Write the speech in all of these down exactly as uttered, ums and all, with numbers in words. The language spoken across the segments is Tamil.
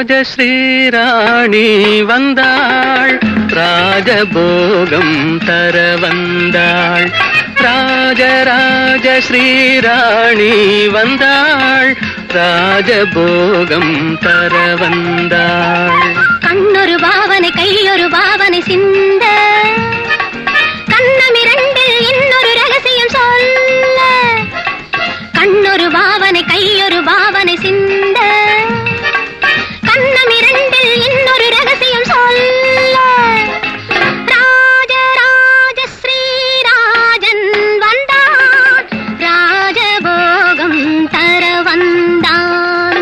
ராஜ ஸ்ரீராணி வந்தாள், ராஜபோகம் தர வந்தாள். ராஜராஜ ஸ்ரீராணி வந்தாள், ராஜபோகம் தர வந்தாள். கண்ணொரு பாவனை கையொரு பாவனை சிந்த, கண்ணமிரண்டில் இன்னொரு ரகசியம் சொல்ல. கண்ணொரு பாவனை கையொரு பாவனை சிந்த, கண்ணமிரண்டில் இன்னொரு ரகசியம் சொல்ல. ராஜராஜ ஸ்ரீராஜன் வந்தான், ராஜபோகம் தர வந்தான்.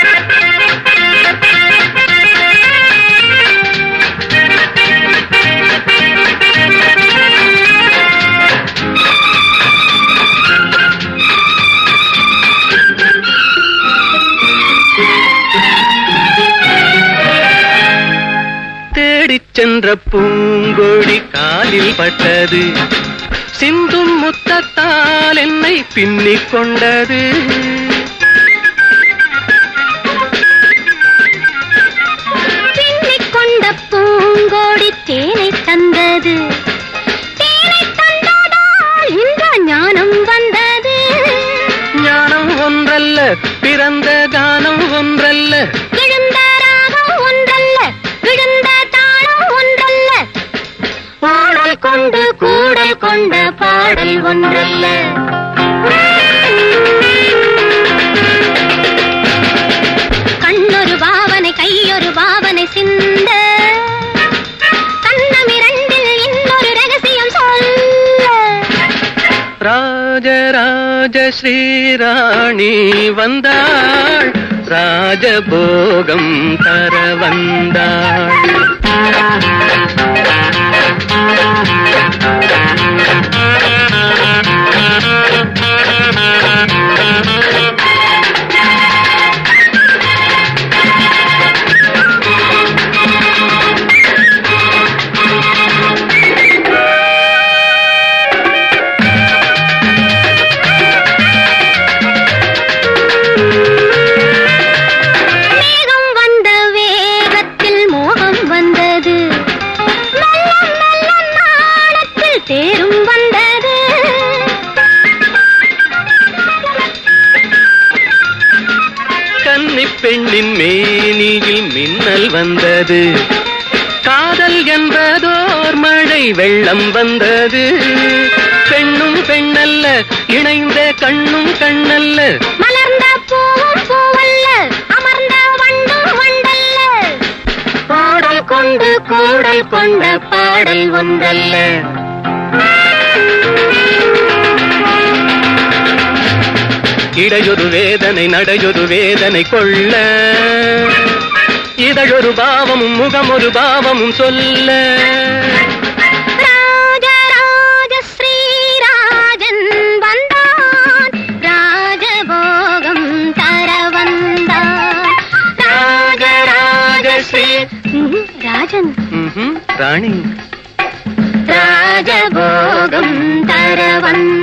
தேடிச் சென்ற பூங்கொடி காலில் பட்டது, சிந்தும் முத்தத்தால் என்னை பின்னிக் கொண்டது. பின்னிக் கொண்ட பூங்கொடி தேனை தந்தது, தேனை தந்ததால் இந்த ஞானம் வந்தது. ஞானம் ஒன்றல்ல, பிறந்த கானம் ஒன்றல்ல, எழுந்த ராகம் ஒன்றல்ல, விழுந்த தாளம் ஒன்றல்ல. பாடல் கொண்டு கூடல் கொண்ட பாடல் ஒன்றல்ல. கண்ணொரு பாவனை கையொரு பாவனை சிந்த, கண்ணமிரண்டில் இன்னொரு ரகசியம் சொல்ல. ராஜராஜ ஸ்ரீராணி வந்தாள், ராஜபோகம் தர வந்தாள். தேரும் வந்தது, கன்னி பெண்ணின் மேனியில் மின்னல் வந்தது, காதல் என்பதோர் மழை வெள்ளம் வந்தது. பெண்ணும் பெண்ணல்ல, இணைந்த கண்ணும் கண்ணல்ல, மலர்ந்த பூவும் பூவல்ல, அமர்ந்த வண்டும் வண்டல்ல. பாடல் கொண்டு கூடல் கொண்ட பாடல் ஒன்றல்ல. இடையொரு வேதனை நடையொரு வேதனை கொள்ள, இதழொரு பாவமும் முகமொரு பாவமும் சொல்ல. ராஜராஜ ஸ்ரீராஜன் வந்தான், ராஜபோகம் தர வந்தான். ராஜராஜ ஸ்ரீ ராஜன் ராணி ராஜபோகம் தர வந்தான்.